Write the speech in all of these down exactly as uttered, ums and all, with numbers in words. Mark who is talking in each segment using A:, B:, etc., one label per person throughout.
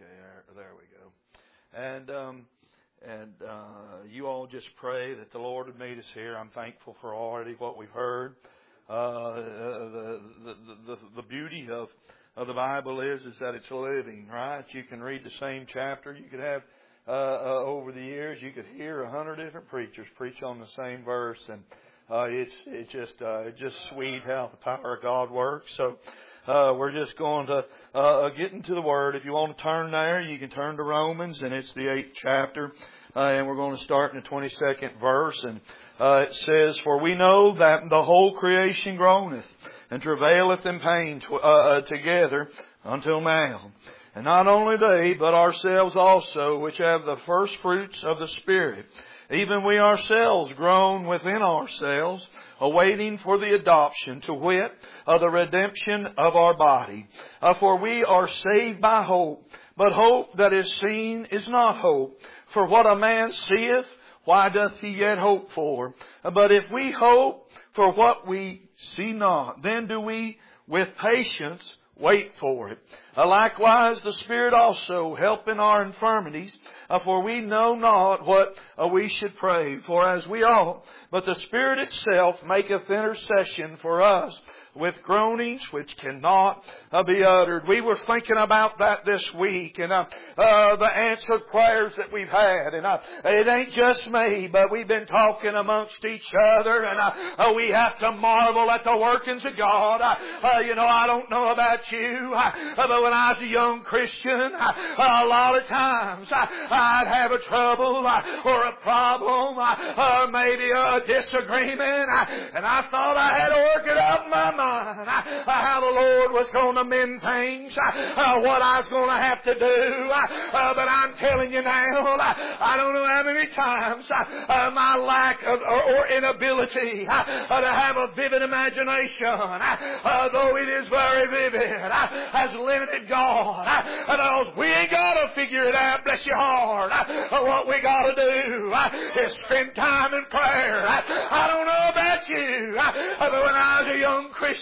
A: Okay, there, there we go. And um, and uh, you all just pray that the Lord would meet us here. I'm thankful for already what we've heard. Uh, the, the the the beauty of of the Bible is is that it's living, right? You can read the same chapter. You could have uh, uh, over the years, you could hear a hundred different preachers preach on the same verse, and uh, it's it's just uh, it's just sweet how the power of God works. So. Uh, we're just going to uh, get into the Word. If you want to turn there, you can turn to Romans, and it's the eighth chapter. Uh, and we're going to start in the twenty-second verse. And uh, it says, "For we know that the whole creation groaneth, and travaileth in pain to, uh, uh, together until now. And not only they, but ourselves also, which have the first fruits of the Spirit, even we ourselves groan within ourselves, awaiting for the adoption, to wit, of the redemption of our body. Uh, for we are saved by hope. But hope that is seen is not hope. For what a man seeth, why doth he yet hope for? Uh, but if we hope for what we see not, then do we with patience wait for it. Uh, likewise, the Spirit also help in our infirmities, uh, for we know not what uh, we should pray for as we ought. But the Spirit itself maketh intercession for us with groanings which cannot uh, be uttered." We were thinking about that this week, and uh, uh, the answered prayers that we've had. And uh, it ain't just me, but we've been talking amongst each other, and uh, uh, we have to marvel at the workings of God. Uh, uh, you know, I don't know about you, uh, but when I was a young Christian, uh, a lot of times uh, I'd have a trouble uh, or a problem, uh, or maybe a disagreement, uh, and I thought I had to work it out in my mind. Uh, how the Lord was going to mend things, uh, what I was going to have to do. Uh, uh, but I'm telling you now, uh, I don't know how many times uh, uh, my lack of or, or inability uh, uh, to have a vivid imagination, uh, uh, though it is very vivid, uh, has limited God. Uh, because we ain't got to figure it out, bless your heart. Uh, what we got to do uh, is spend time in prayer. Uh, I don't know about you, uh, but when I was a young Christian,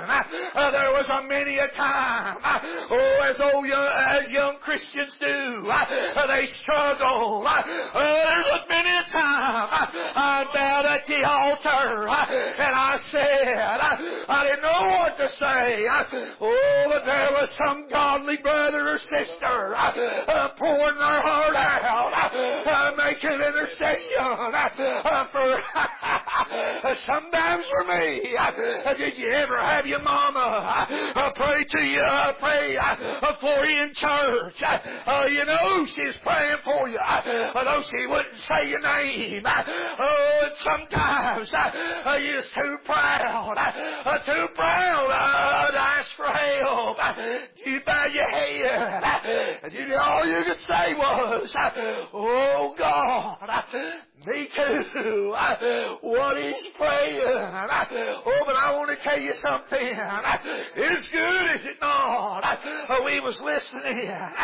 A: Uh, there was a many a time, uh, oh, as old young, as young Christians do, uh, they struggle. Uh, there's a many a time uh, I bowed at the altar uh, and I said, uh, I didn't know what to say. Uh, oh, but there was some godly brother or sister uh, uh, pouring their heart out, uh, uh, making intercession uh, for sometimes for me. Uh, did you ever have your mama uh, pray to you, uh, pray uh, for you in church? Uh, uh, you know she's praying for you, uh, though she wouldn't say your name. Uh, oh, and sometimes uh, you're too proud, uh, too proud uh, to ask for help. Uh, you bow your head, uh, and you, all you could say was, uh, "Oh God, uh, me too." Uh, what he's praying. Uh, oh, but I want to tell you something. It's good, is it not? Uh, we was listening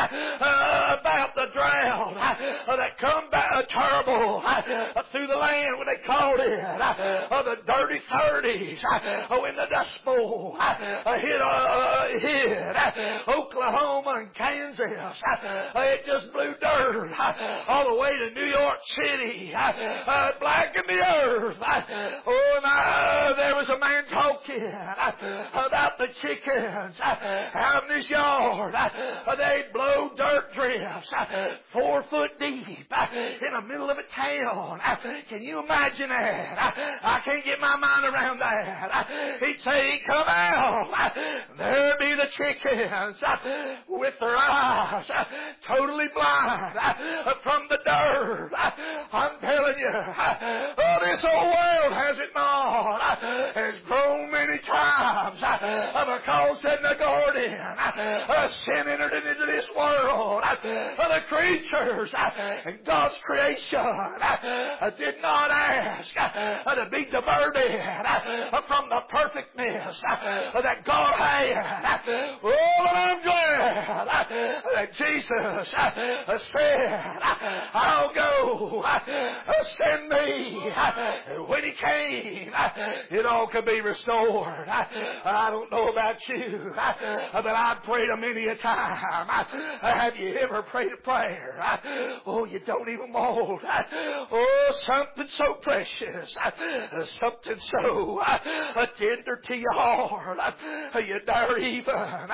A: uh, about the drought uh, that come back uh, terrible uh, through the land, when they called it uh, the dirty thirties, uh, when the Dust Bowl uh, hit, uh, hit uh, Oklahoma and Kansas. Uh, it just blew dirt uh, all the way to New York City, uh, uh, blackened the earth. Uh, oh, and uh, there was a man talking uh, about the chickens uh, out in his yard. Uh, they'd blow dirt drifts uh, four foot deep uh, in the middle of a town. Uh, can you imagine that? Uh, I can't get my mind around that. Uh, he'd say, "Come out." Uh, there'd be the chickens uh, with their eyes uh, totally blind uh, from the dirt. Uh, I'm telling you, uh, oh, this whole world, has it not, uh, has grown many times uh, because in the garden uh, sin entered into this world. Uh, the creatures uh, and God's creation uh, did not ask uh, to be diverted uh, from the perfectness uh, that God had. Oh, but I'm glad uh, that Jesus uh, said, "I'll go, uh, send me." Uh, when He came, uh, it all could be restored. Uh, I don't know about you, but I've prayed a many a time. Have you ever prayed a prayer? Oh, you don't even want. Oh, something so precious, something so tender to your heart, you dare even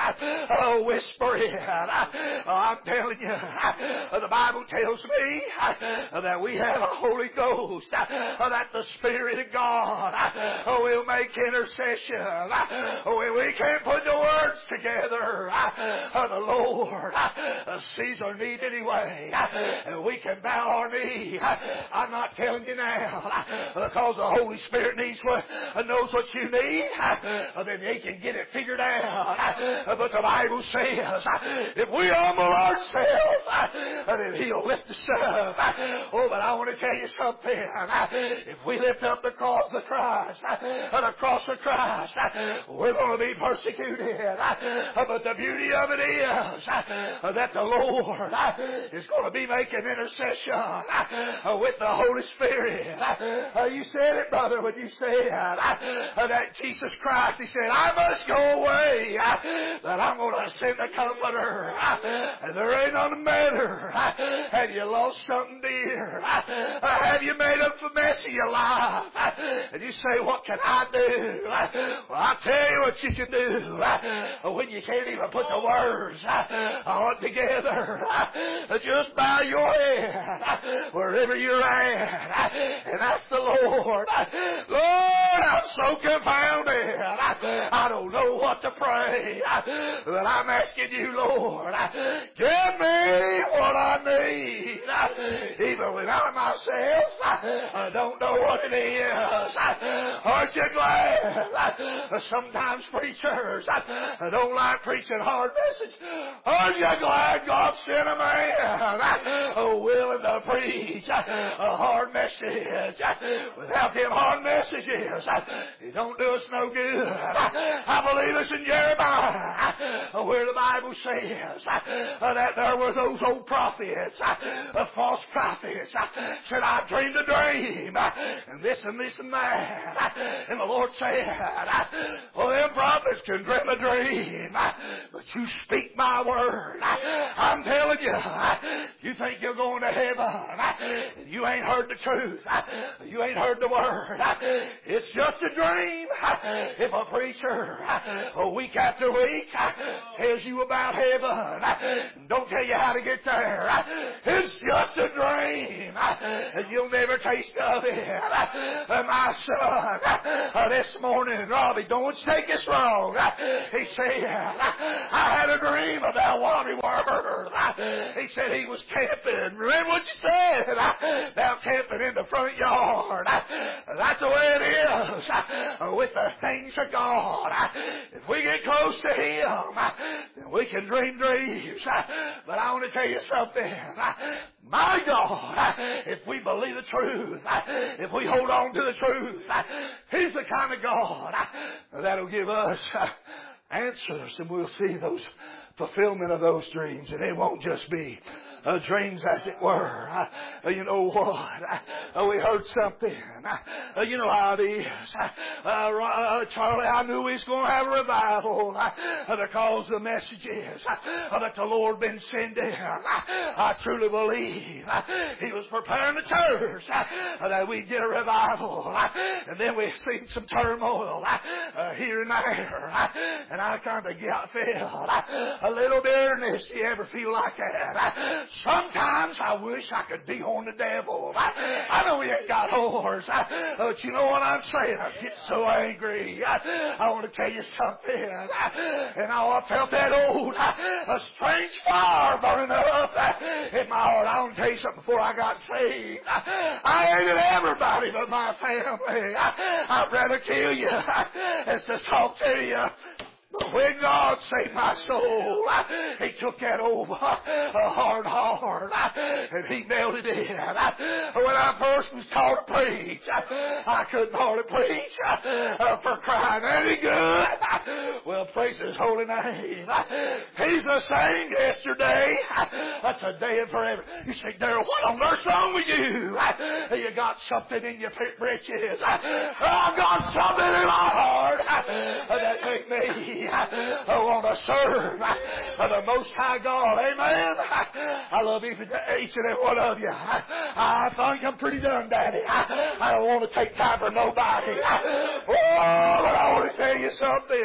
A: oh, whisper it. I'm telling you, the Bible tells me that we have a Holy Ghost, that the Spirit of God will make intercession. When we can't put the words together, the Lord sees our need anyway, and we can bow our knee. I'm not telling you now, because the Holy Spirit needs what, knows what you need, then He can get it figured out. But the Bible says, if we humble ourselves, then He'll lift us up. Oh, but I want to tell you something. If we lift up the cross of Christ, the cross of Christ, we're going to be persecuted. But the beauty of it is that the Lord is going to be making intercession with the Holy Spirit. You said it, brother, when you said that Jesus Christ, He said, I must go away, that I'm going to send a Comforter. And there ain't none matter. Have you lost something dear? Have you made up a mess of your life? And you say, what can I do? Well, I'll tell you what you can do. When you can't even put the words on together, just bow your head wherever you're at and ask the Lord, Lord, I'm so confounded. I don't know what to pray. But I'm asking you, Lord, give me what I need. Even when I myself I don't know what it is. Aren't you glad? Sometimes preachers don't like preaching hard messages. Aren't you glad God sent a man willing to preach a hard message? Without them hard messages, it don't do us no good. I believe it's in Jeremiah where the Bible says that there were those old prophets, false prophets, said, I dreamed a dream, and this and this and that. And the Lord said, well, them prophets can dream a dream, but you speak my word. I'm telling you, you think you're going to heaven, and you ain't heard the truth. You ain't heard the word. It's just a dream. If a preacher, week after week, tells you about heaven, don't tell you how to get there, it's just a dream, and you'll never taste of it. My son, this morning, Robbie, don't take us wrong. He said, I had a dream about Waddy Word. He said he was camping. Remember what you said about camping in the front yard? That's the way it is with the things of God. If we get close to Him, then we can dream dreams. But I want to tell you something. My God, if we believe the truth, if we hold on to the truth, He's the kind of God that'll give us answers, and we'll see those fulfillment of those dreams, and it won't just be Uh, dreams, as it were. Uh, you know what? Uh, we heard something. Uh, you know how it is. Uh, uh, Charlie, I knew we was going to have a revival uh, because the messages uh, that the Lord been sending. Uh, I truly believe uh, He was preparing the church uh, that we'd get a revival. Uh, and then we've seen some turmoil uh, uh, here and there. Uh, and I kind of got felt uh, a little bitterness. You ever feel like that? Uh, Sometimes I wish I could de-horn the devil. I, I know he ain't got horns, I, but you know what I'm saying? I get so angry. I, I want to tell you something. I, and I, I felt that old, a strange fire burning up in my heart. I want to tell you something before I got saved. I, I hated everybody but my family. I, I'd rather kill you than to talk to you. when God saved my soul, He took that old hard heart and He nailed it in. When I first was taught to preach, I couldn't hardly preach for crying any good. Well, praise His holy name. He's the same yesterday, today, and forever. You say, Darrell, what on earth's wrong with you? You got something in your britches. I've got something in my heart that make me want to serve the Most High God. Amen. I love each and every one of you. I think I'm pretty done, Daddy. I don't want to take time for nobody. Oh, but I want to tell you something.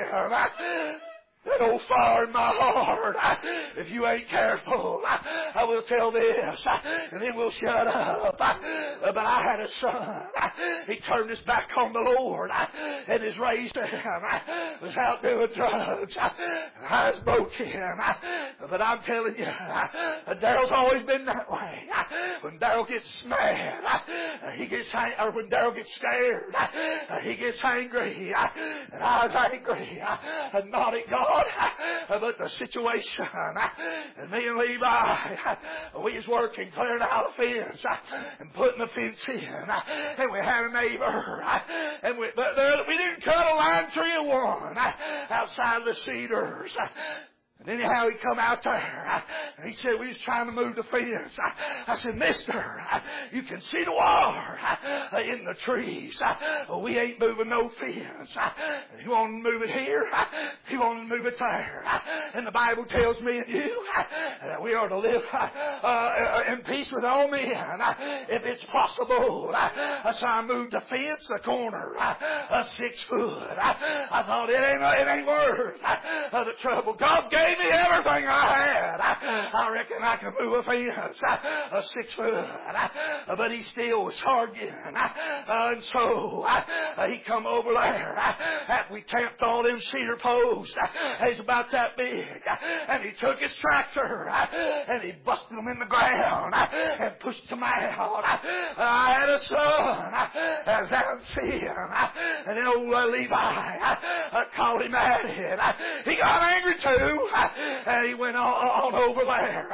A: That old fire in my heart, if you ain't careful, I will tell this, and then we'll shut up. But I had a son. He turned his back on the Lord, and his raised him was out doing drugs. I was broken. But I'm telling you, Darrell's always been that way. When Darrell gets mad, he gets or when Darrell gets scared, he gets angry. And I was angry, and not at God, but the situation. And me and Levi, we was working, clearing out a fence and putting the fence in. And we had a neighbor, and we, but there, we didn't cut a line three and one outside the cedars. And anyhow, he come out there, and he said, we was trying to move the fence. I, I said, mister, you can see the wire in the trees. We ain't moving no fence. You want to move it here? You want to move it there? And the Bible tells me and you that we are to live uh, in peace with all men, if it's possible. So I moved the fence, the corner, uh, six foot. I, I thought, it ain't, it ain't worth uh, the trouble. God gave me everything I had. I, I reckon I can move a fence uh, six foot. Uh, but he still was arguing. Uh, and so uh, he come over there. Uh, after we tamped all them cedar posts, uh, he's about that big. Uh, and he took his tractor uh, and he busted them in the ground uh, and pushed them out. Uh, I had a son uh, as down seeing. Uh, and then old uh, Levi uh, uh, called him at it. Uh, he got angry too. And he went on, on over there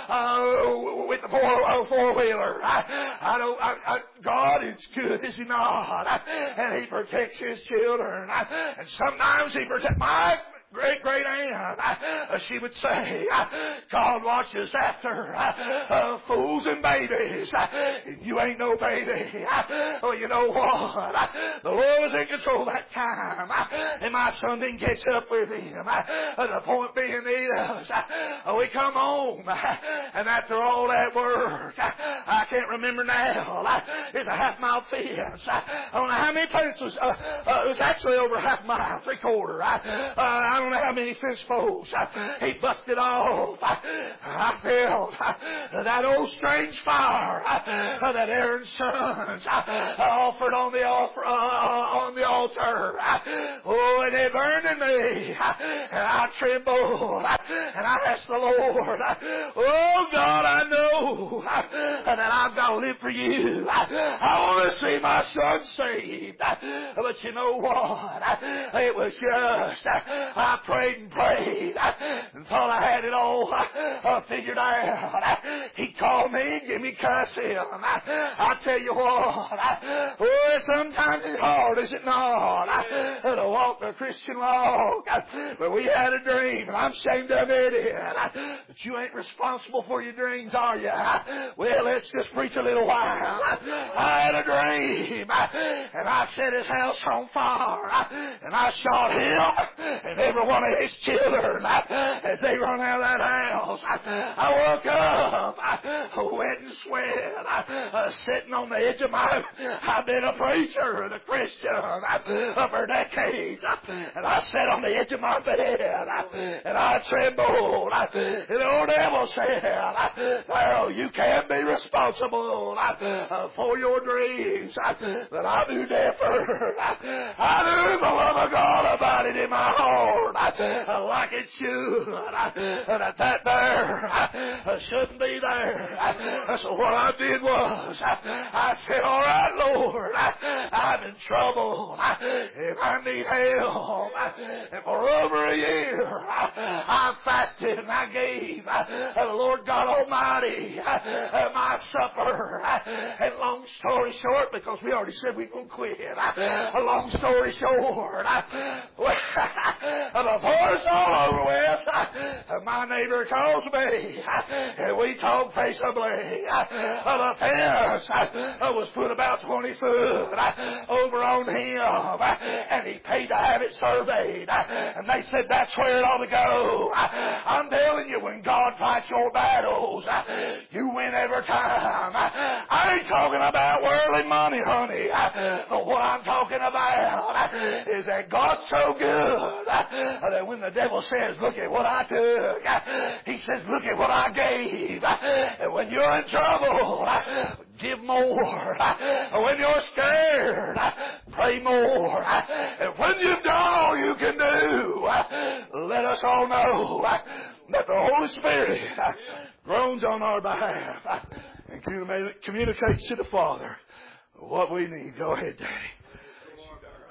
A: uh, with the four, uh, four-wheeler. I, I don't, I, I, God is good, is He not? And He protects His children. And sometimes He protects my great, great aunt, uh, she would say, uh, God watches after uh, uh, fools and babies. Uh, you ain't no baby. Uh, well, you know what? Uh, the Lord was in control that time, uh, and my son didn't catch up with Him. Uh, the point being is, uh, we come home, uh, and after all that work, uh, I can't remember now, uh, it's a half-mile fence. Uh, I don't know how many pencils. Uh, uh, it was actually over half a mile, three-quarter. Uh, uh, I don't know how many fence posts. He busted off. I felt that old strange fire that Aaron's sons offered on the offer, uh, on the altar. Oh, and it burned in me. And I trembled. And I asked the Lord, oh God, I know that I've got to live for you. I want to see my son saved. But you know what? It was just, I prayed and prayed and thought I had it all uh, figured out. He called me and gave me cussing. I tell you what, oh, sometimes it's hard, is it not, to walk the Christian walk. But we had a dream, and I'm ashamed to admit it. But you ain't responsible for your dreams, are you? Well, let's just preach a little while. I had a dream, and I set his house on fire, and I shot him and every one of his children as they run out of that house. I woke up wet and sweat, uh, sitting on the edge of my, I've been a preacher and a Christian uh, for decades, and I sat on the edge of my bed and I trembled, and the old devil Paul said, well, you can be responsible for your dreams, but I knew different. I knew the love of God abided in my heart like it should, and that that there shouldn't be there. So what I did was, I said, all right, Lord, I'm in trouble, and I need help. And for over a year, I fasted and I gave the Lord God Almighty my supper. And long story short, because we already said we were going to quit, a long story short, before it's all over with, my neighbor calls me, and we talk peaceably. The fence was put about twenty foot over on him, and he paid to have it surveyed. And they said that's where it ought to go. I'm telling you, when God fights your battles, you win every time. I ain't talking about worldly money, honey. But what I'm talking about is that God's so good that when the devil says, look at what I took, he says, look at what I gave. And when you're in trouble, give more. When you're scared, pray more. And when you've done all you can do, let us all know that the Holy Spirit groans on our behalf and communicates to the Father what we need. Go ahead, Daddy.